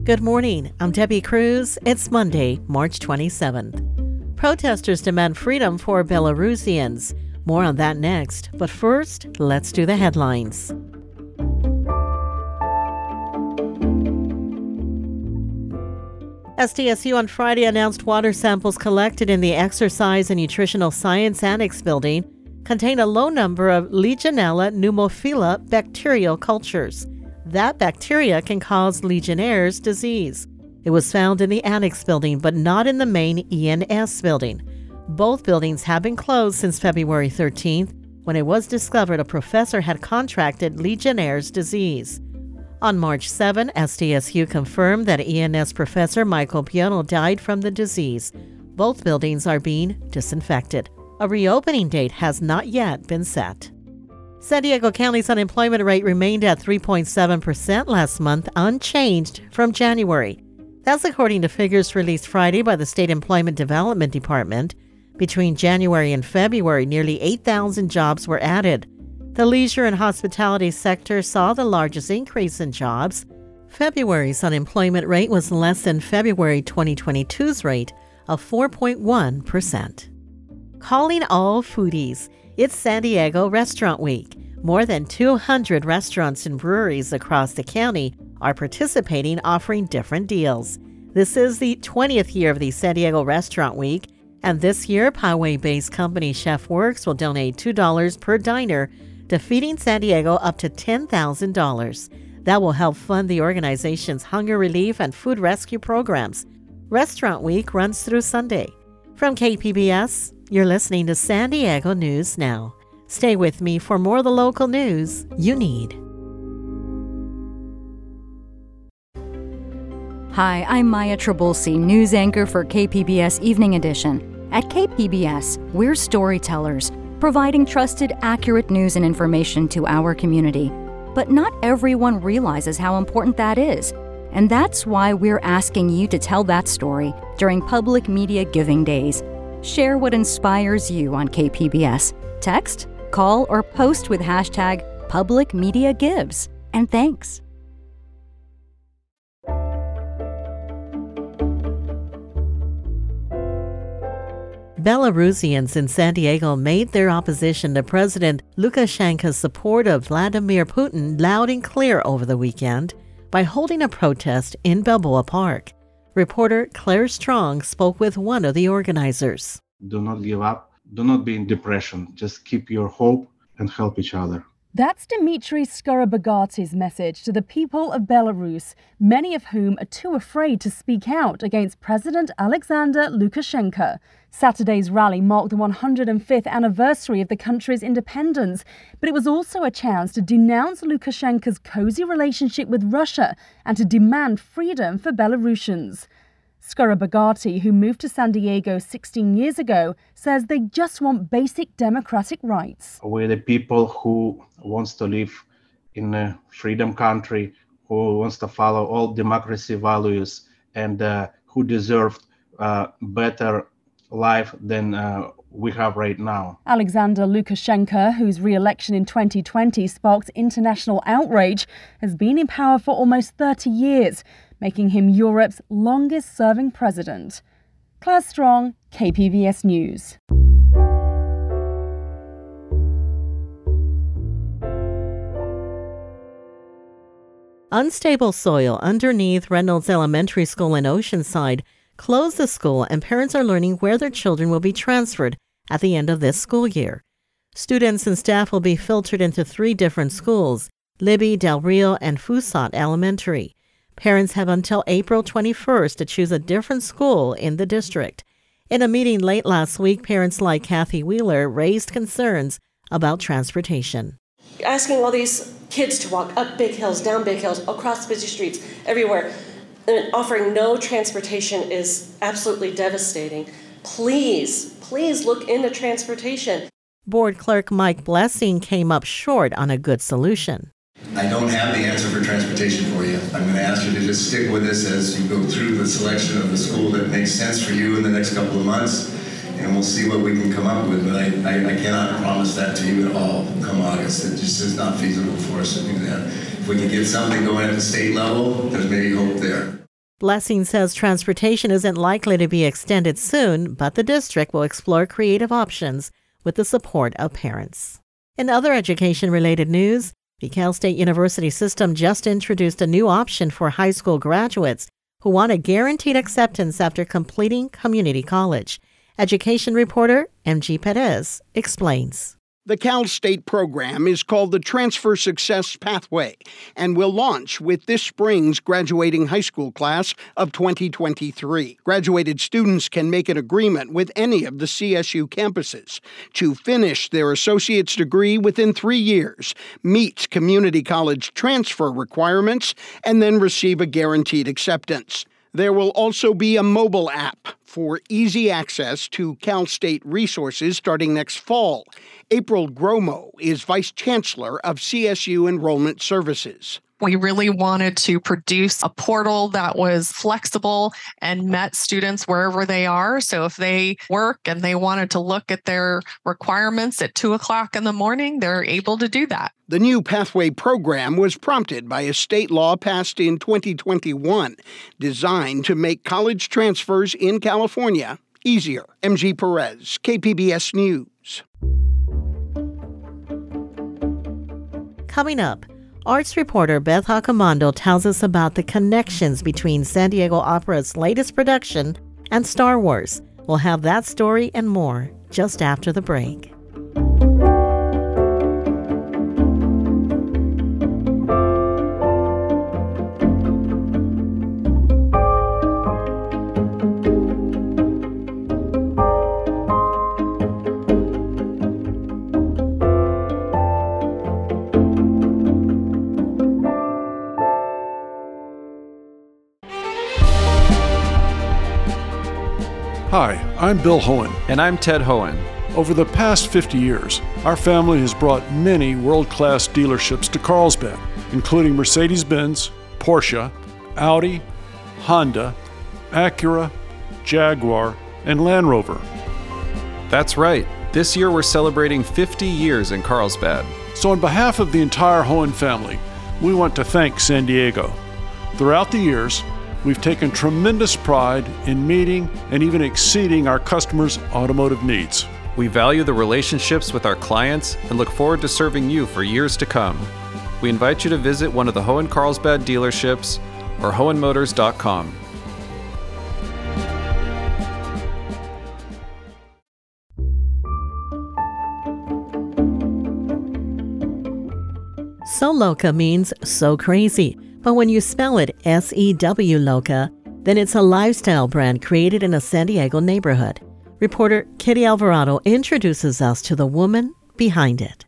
Good morning. I'm Debbie Cruz. It's Monday, March 27th. Protesters demand freedom for Belarusians. More on that next. But first, let's do the headlines. SDSU on Friday announced water samples collected in the Exercise and Nutritional Science Annex building contain a low number of Legionella pneumophila bacterial cultures. That bacteria can cause Legionnaire's disease. It was found in the Annex building, but not in the main ENS building. Both buildings have been closed since February 13th, when it was discovered a professor had contracted Legionnaire's disease. On March 7, SDSU confirmed that ENS professor Michael Piano died from the disease. Both buildings are being disinfected. A reopening date has not yet been set. San Diego County's unemployment rate remained at 3.7% last month, unchanged from January. That's according to figures released Friday by the State Employment Development Department. Between January and February, nearly 8,000 jobs were added. The leisure and hospitality sector saw the largest increase in jobs. February's unemployment rate was less than February 2022's rate of 4.1%. Calling all foodies. It's San Diego Restaurant Week. More than 200 restaurants and breweries across the county are participating, offering different deals. This is the 20th year of the San Diego Restaurant Week, and this year, Poway-based company Chef Works will donate $2 per diner to Feeding San Diego up to $10,000. That will help fund the organization's hunger relief and food rescue programs. Restaurant Week runs through Sunday. From KPBS, you're listening to San Diego News Now. Stay with me for more of the local news you need. Hi, I'm Maya Trabulsi, news anchor for KPBS Evening Edition. At KPBS, we're storytellers, providing trusted, accurate news and information to our community. But not everyone realizes how important that is. And that's why we're asking you to tell that story during Public Media Giving Days. Share what inspires you on KPBS. Text, call, or post with hashtag #PublicMediaGives. And thanks. Belarusians in San Diego made their opposition to President Lukashenko's support of Vladimir Putin loud and clear over the weekend by holding a protest in Balboa Park. Reporter Claire Strong spoke with one of the organizers. Do not give up. Do not be in depression. Just keep your hope and help each other. That's Dmitry Skorobogaty's message to the people of Belarus, many of whom are too afraid to speak out against President Alexander Lukashenko. Saturday's rally marked the 105th anniversary of the country's independence, but it was also a chance to denounce Lukashenko's cozy relationship with Russia and to demand freedom for Belarusians. Skorobogaty, who moved to San Diego 16 years ago, says they just want basic democratic rights. We're the people who wants to live in a freedom country, who wants to follow all democracy values, and who deserve better life than we have right now. Alexander Lukashenko, whose re-election in 2020 sparked international outrage, has been in power for almost 30 years, making him Europe's longest-serving president. Claire Strong, KPBS News. Unstable soil underneath Reynolds Elementary School in Oceanside closed the school, and parents are learning where their children will be transferred at the end of this school year. Students and staff will be filtered into 3 different schools, Libby, Del Rio, and Fusat Elementary. Parents have until April 21st to choose a different school in the district. In a meeting late last week, parents like Kathy Wheeler raised concerns about transportation. Asking all these kids to walk up big hills, down big hills, across busy streets, everywhere, and offering no transportation is absolutely devastating. Please look into transportation. Board Clerk Mike Blessing came up short on a good solution. I don't have the answer for transportation for you. I'm going to ask you to just stick with this as you go through the selection of the school that makes sense for you in the next couple of months, and we'll see what we can come up with. But I cannot promise that to you at all come August. It just is not feasible for us to do that. If we can get something going at the state level, there's maybe hope there. Blessing says transportation isn't likely to be extended soon, but the district will explore creative options with the support of parents. In other education-related news, the Cal State University system just introduced a new option for high school graduates who want a guaranteed acceptance after completing community college. Education reporter MG Perez explains. The Cal State program is called the Transfer Success Pathway and will launch with this spring's graduating high school class of 2023. Graduated students can make an agreement with any of the CSU campuses to finish their associate's degree within 3 years, meet community college transfer requirements, and then receive a guaranteed acceptance. There will also be a mobile app for easy access to Cal State resources starting next fall. April Gromo is Vice Chancellor of CSU Enrollment Services. We really wanted to produce a portal that was flexible and met students wherever they are. So if they work and they wanted to look at their requirements at 2 o'clock in the morning, they're able to do that. The new Pathway program was prompted by a state law passed in 2021, designed to make college transfers in California easier. MG Perez, KPBS News. Coming up, arts reporter Beth Accomando tells us about the connections between San Diego Opera's latest production and Star Wars. We'll have that story and more just after the break. Hi, I'm Bill Hohen. And I'm Ted Hohen. Over the past 50 years, our family has brought many world-class dealerships to Carlsbad, including Mercedes-Benz, Porsche, Audi, Honda, Acura, Jaguar, and Land Rover. That's right. This year we're celebrating 50 years in Carlsbad. So on behalf of the entire Hohen family, we want to thank San Diego. Throughout the years, we've taken tremendous pride in meeting and even exceeding our customers' automotive needs. We value the relationships with our clients and look forward to serving you for years to come. We invite you to visit one of the Hohen Carlsbad dealerships or hohenmotors.com. So Loca means so crazy. But when you spell it S-E-W Loca, then it's a lifestyle brand created in a San Diego neighborhood. Reporter Kitty Alvarado introduces us to the woman behind it.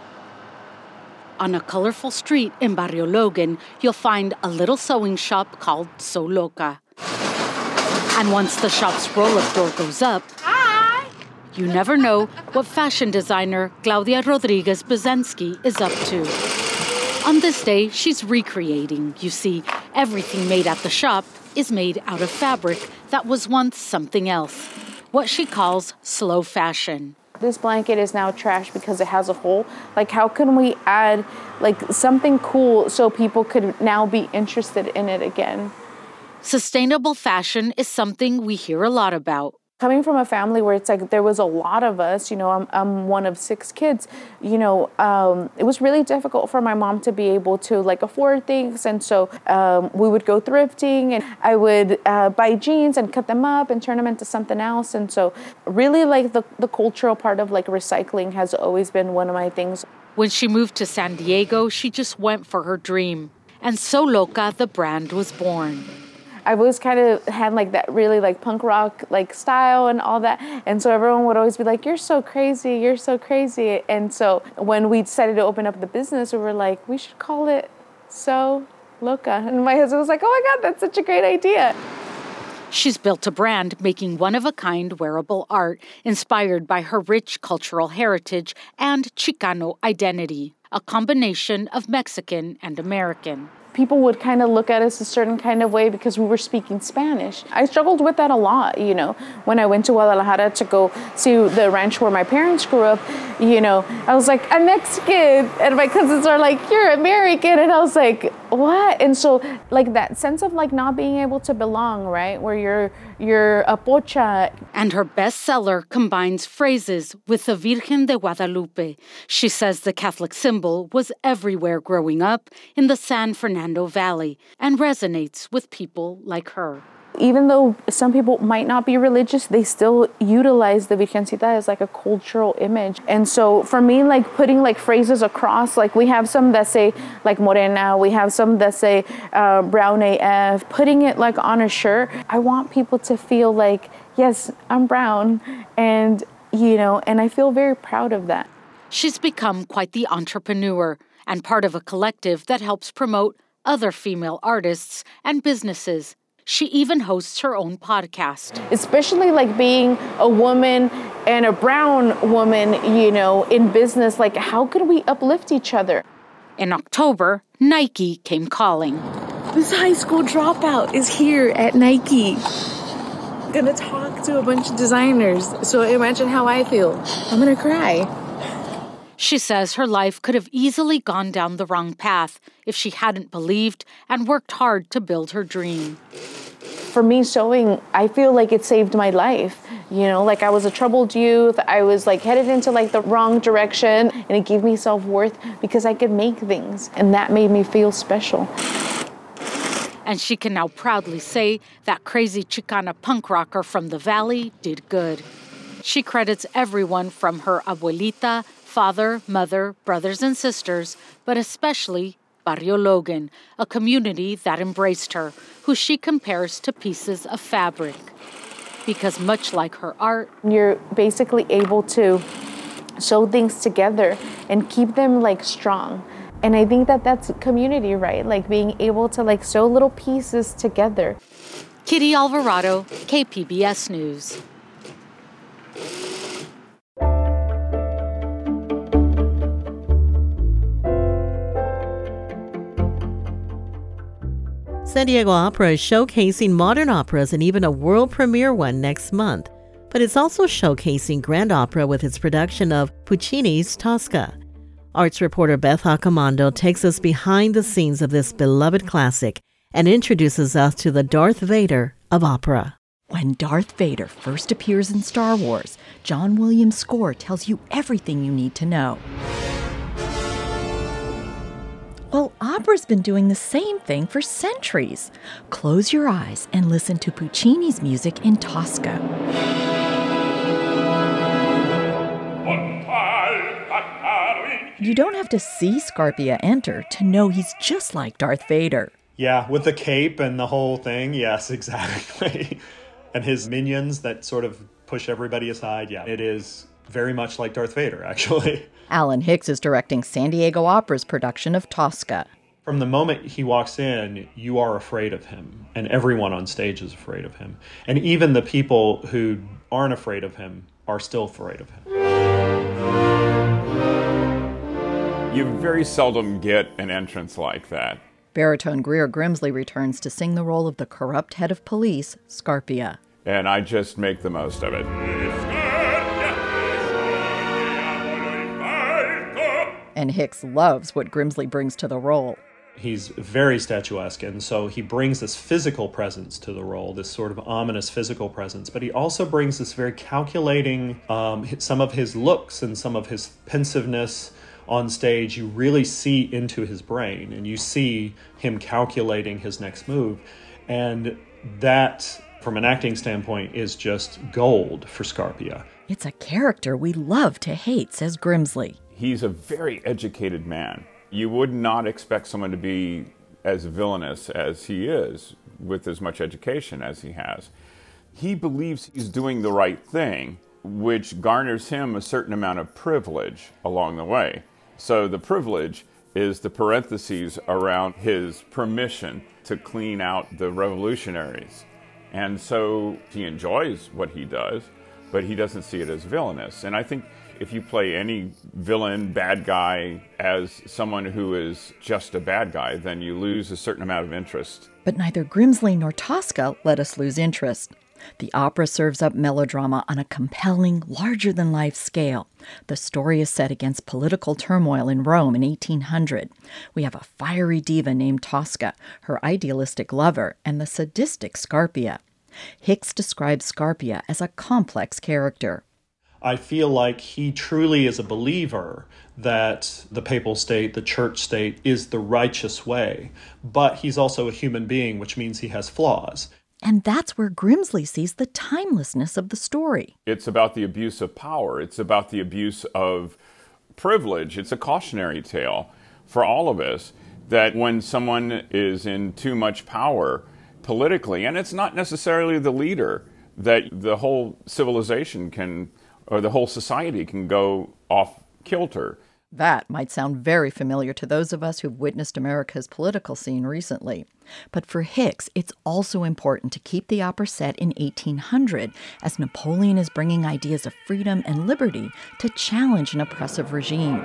On a colorful street in Barrio Logan, you'll find a little sewing shop called So Loca. And once the shop's roll-up door goes up, hi! You never know what fashion designer Claudia Rodriguez Bezensky is up to. On this day, she's recreating. You see, everything made at the shop is made out of fabric that was once something else, what she calls slow fashion. This blanket is now trash because it has a hole. Like, how can we add something cool so people could now be interested in it again? Sustainable fashion is something we hear a lot about. Coming from a family where it's like there was a lot of us, I'm one of 6 kids, it was really difficult for my mom to be able to afford things. And so we would go thrifting and I would buy jeans and cut them up and turn them into something else. And so really the cultural part of recycling has always been one of my things. When she moved to San Diego, she just went for her dream. And So Loca, the brand, was born. I've always kind of had that really punk rock style and all that. And so everyone would always be like, you're so crazy, you're so crazy. And so when we decided to open up the business, we were like, we should call it So Loca. And my husband was like, oh my God, that's such a great idea. She's built a brand making one-of-a-kind wearable art inspired by her rich cultural heritage and Chicano identity, a combination of Mexican and American. people would kind of look at us a certain kind of way because we were speaking Spanish. I struggled with that a lot, you know. When I went to Guadalajara to go see the ranch where my parents grew up, you know, I was like, I'm Mexican. And my cousins are like, you're American. And I was like, what? And so like that sense of like not being able to belong, right? Where you're a pocha. And her bestseller combines phrases with the Virgen de Guadalupe. She says the Catholic symbol was everywhere growing up in the San Fernando Valley and resonates with people like her. Even though some people might not be religious, they still utilize the Virgencita as like a cultural image. And so for me, like putting like phrases across, like we have some that say like Morena, we have some that say brown AF, putting it like on a shirt. I want people to feel like, yes, I'm brown, and you know, and I feel very proud of that. She's become quite the entrepreneur and part of a collective that helps promote other female artists and businesses. She even hosts her own podcast. Especially like being a woman and a brown woman, you know, in business, like how can we uplift each other? In October, Nike came calling. This high school dropout is here at Nike. I'm gonna talk to a bunch of designers, so imagine how I feel. I'm gonna cry. She says her life could have easily gone down the wrong path if she hadn't believed and worked hard to build her dream. For me, sewing, I feel like it saved my life. You know, like I was a troubled youth. I was like headed into like the wrong direction, and it gave me self-worth because I could make things, and that made me feel special. And she can now proudly say that crazy Chicana punk rocker from the Valley did good. She credits everyone from her abuelita, father, mother, brothers and sisters, but especially Barrio Logan, a community that embraced her, who she compares to pieces of fabric. Because much like her art, you're basically able to sew things together and keep them like strong. And I think that that's community, right? Like being able to like sew little pieces together. Kitty Alvarado, KPBS News. San Diego Opera is showcasing modern operas and even a world premiere one next month. But it's also showcasing grand opera with its production of Puccini's Tosca. Arts reporter Beth Accomando takes us behind the scenes of this beloved classic and introduces us to the Darth Vader of opera. When Darth Vader first appears in Star Wars, John Williams' score tells you everything you need to know. Well, opera's been doing the same thing for centuries. Close your eyes and listen to Puccini's music in Tosca. You don't have to see Scarpia enter to know he's just like Darth Vader. Yeah, with the cape and the whole thing, yes, exactly. And his minions that sort of push everybody aside, yeah, it is very much like Darth Vader, actually. Alan Hicks is directing San Diego Opera's production of Tosca. From the moment he walks in, you are afraid of him, and everyone on stage is afraid of him. And even the people who aren't afraid of him are still afraid of him. You very seldom get an entrance like that. Baritone Greer Grimsley returns to sing the role of the corrupt head of police, Scarpia. And I just make the most of it. And Hicks loves what Grimsley brings to the role. He's very statuesque, and so he brings this physical presence to the role, this sort of ominous physical presence, but he also brings this very calculating, some of his looks and some of his pensiveness on stage. You really see into his brain, and you see him calculating his next move, and that, from an acting standpoint, is just gold for Scarpia. It's a character we love to hate, says Grimsley. He's a very educated man. You would not expect someone to be as villainous as he is with as much education as he has. He believes he's doing the right thing, which garners him a certain amount of privilege along the way. So the privilege is the parentheses around his permission to clean out the revolutionaries. And so he enjoys what he does, but he doesn't see it as villainous. And I think If you play any villain, bad guy as someone who is just a bad guy, then you lose a certain amount of interest. But neither Grimsley nor Tosca let us lose interest. The opera serves up melodrama on a compelling, larger-than-life scale. The story is set against political turmoil in Rome in 1800. We have a fiery diva named Tosca, her idealistic lover, and the sadistic Scarpia. Hicks describes Scarpia as a complex character. I feel like he truly is a believer that the papal state, the church state, is the righteous way. But he's also a human being, which means he has flaws. And that's where Grimsley sees the timelessness of the story. It's about the abuse of power. It's about the abuse of privilege. It's a cautionary tale for all of us that when someone is in too much power politically, and it's not necessarily the leader, that the whole civilization can, or the whole society can go off kilter. That might sound very familiar to those of us who've witnessed America's political scene recently. But for Hicks, it's also important to keep the opera set in 1800, as Napoleon is bringing ideas of freedom and liberty to challenge an oppressive regime.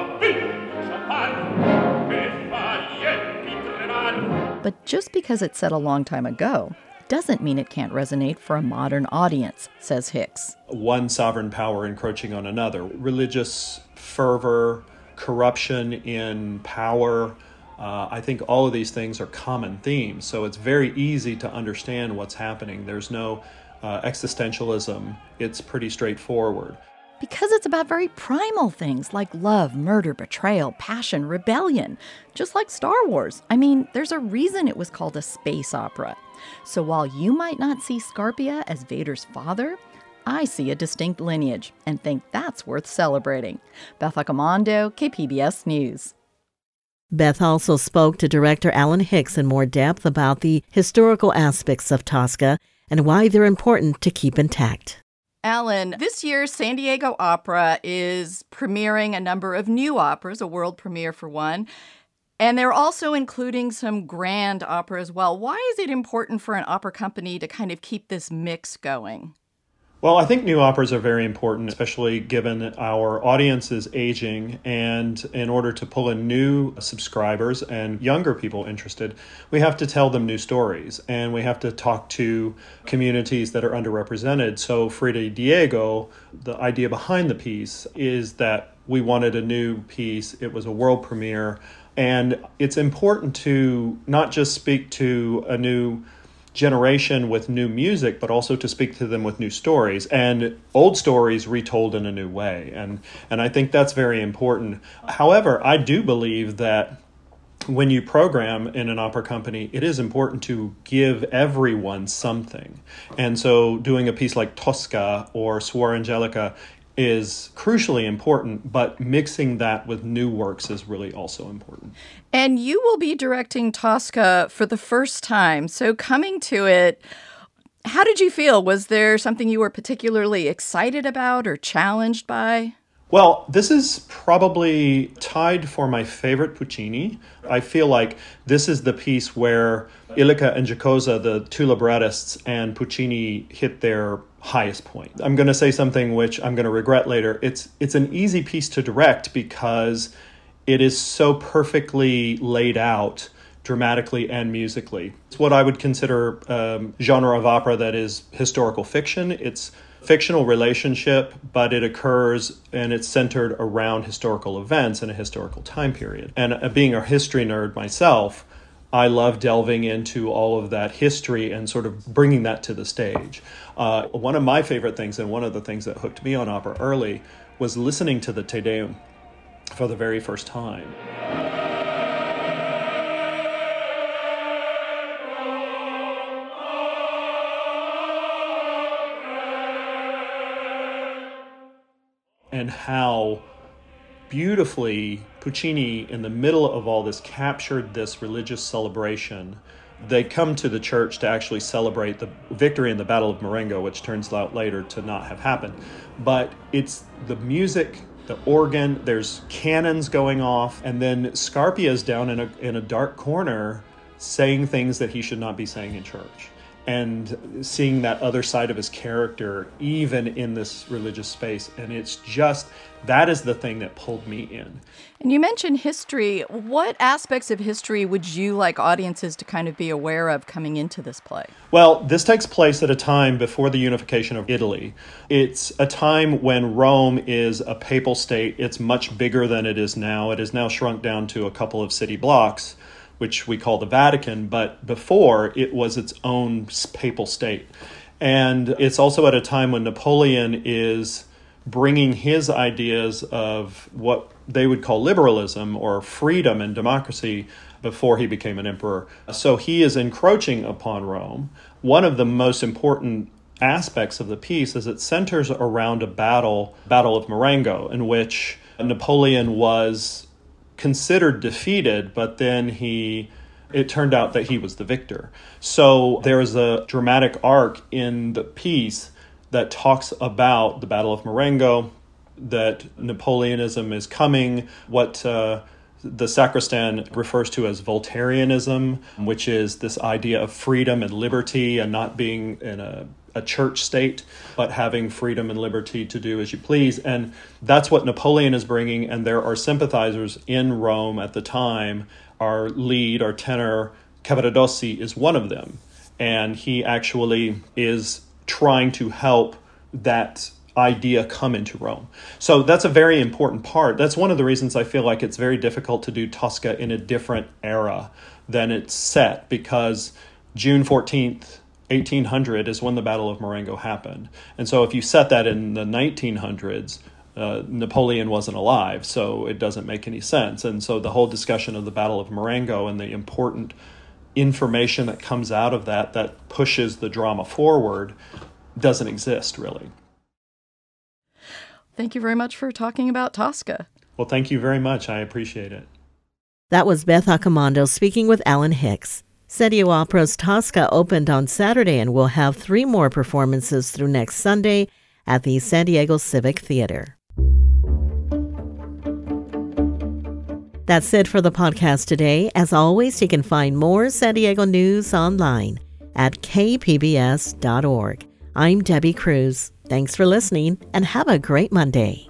But just because it's set a long time ago doesn't mean it can't resonate for a modern audience, says Hicks. One sovereign power encroaching on another. Religious fervor, corruption in power. I think all of these things are common themes. So it's very easy to understand what's happening. There's no existentialism. It's pretty straightforward. Because it's about very primal things like love, murder, betrayal, passion, rebellion. Just like Star Wars. I mean, there's a reason it was called a space opera. So while you might not see Scarpia as Vader's father, I see a distinct lineage and think that's worth celebrating. Beth Accomando, KPBS News. Beth also spoke to director Alan Hicks in more depth about the historical aspects of Tosca and why they're important to keep intact. Alan, this year's San Diego Opera is premiering a number of new operas, a world premiere for one, and they're also including some grand opera as well. Why is it important for an opera company to kind of keep this mix going? Well, I think new operas are very important, especially given our audience is aging. And in order to pull in new subscribers and younger people interested, we have to tell them new stories. And we have to talk to communities that are underrepresented. So Frida Diego, the idea behind the piece is that we wanted a new piece. It was a world premiere. And it's important to not just speak to a new generation with new music, but also to speak to them with new stories and old stories retold in a new way. And I think that's very important. However, I do believe that when you program in an opera company, it is important to give everyone something. And so doing a piece like Tosca or Suor Angelica is crucially important, but mixing that with new works is really also important. And you will be directing Tosca for the first time. So coming to it, how did you feel? Was there something you were particularly excited about or challenged by? Well, this is probably tied for my favorite Puccini. I feel like this is the piece where Illica and Giacosa, the two librettists, and Puccini hit their highest point. I'm going to say something which I'm going to regret later. It's an easy piece to direct because it is so perfectly laid out dramatically and musically. It's what I would consider genre of opera that is historical fiction. It's fictional relationship, but it occurs and it's centered around historical events in a historical time period. And being a history nerd myself, I love delving into all of that history and sort of bringing that to the stage. One of my favorite things, and one of the things that hooked me on opera early, was listening to the Te Deum for the very first time. And how beautifully Puccini, in the middle of all this, captured this religious celebration. They come to the church to actually celebrate the victory in the Battle of Marengo, which turns out later to not have happened. But it's the music, the organ, there's cannons going off, and then Scarpia is down in a dark corner saying things that he should not be saying in church. and seeing that other side of his character, even in this religious space. And it's just, that is the thing that pulled me in. And you mentioned history. What aspects of history would you like audiences to kind of be aware of coming into this play? Well, this takes place at a time before the unification of Italy. It's a time when Rome is a papal state. It's much bigger than it is now. It is now shrunk down to a couple of city blocks, which we call the Vatican, but before it was its own papal state. And it's also at a time when Napoleon is bringing his ideas of what they would call liberalism or freedom and democracy before he became an emperor. So he is encroaching upon Rome. One of the most important aspects of the piece is it centers around a Battle of Marengo, in which Napoleon was considered defeated, but then it turned out that he was the victor. So there is a dramatic arc in the piece that talks about the Battle of Marengo, that Napoleonism is coming, what the sacristan refers to as Voltaireanism, which is this idea of freedom and liberty and not being in a church state, but having freedom and liberty to do as you please. And that's what Napoleon is bringing, and there are sympathizers in Rome at the time. Our tenor, Cavaradossi, is one of them. And he actually is trying to help that idea come into Rome. So that's a very important part. That's one of the reasons I feel like it's very difficult to do Tosca in a different era than it's set, because June 14th, 1800 is when the Battle of Marengo happened. And so if you set that in the 1900s, Napoleon wasn't alive, so it doesn't make any sense. And so the whole discussion of the Battle of Marengo and the important information that comes out of that pushes the drama forward doesn't exist, really. Thank you very much for talking about Tosca. Well, thank you very much. I appreciate it. That was Beth Accomando speaking with Alan Hicks. San Diego Opera's Tosca opened on Saturday and will have 3 more performances through next Sunday at the San Diego Civic Theater. That's it for the podcast today. As always, you can find more San Diego news online at kpbs.org. I'm Debbie Cruz. Thanks for listening and have a great Monday.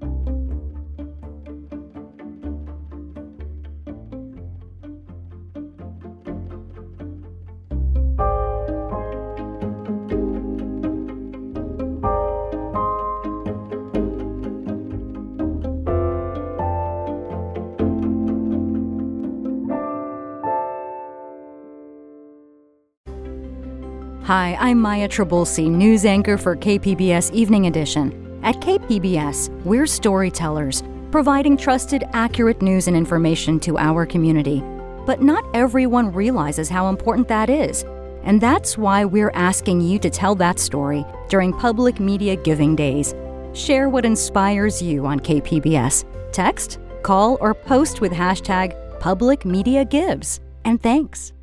Hi, I'm Maya Trabulsi, news anchor for KPBS Evening Edition. At KPBS, we're storytellers, providing trusted, accurate news and information to our community. But not everyone realizes how important that is. And that's why we're asking you to tell that story during Public Media Giving Days. Share what inspires you on KPBS. Text, call, or post with hashtag PublicMediaGives. And thanks.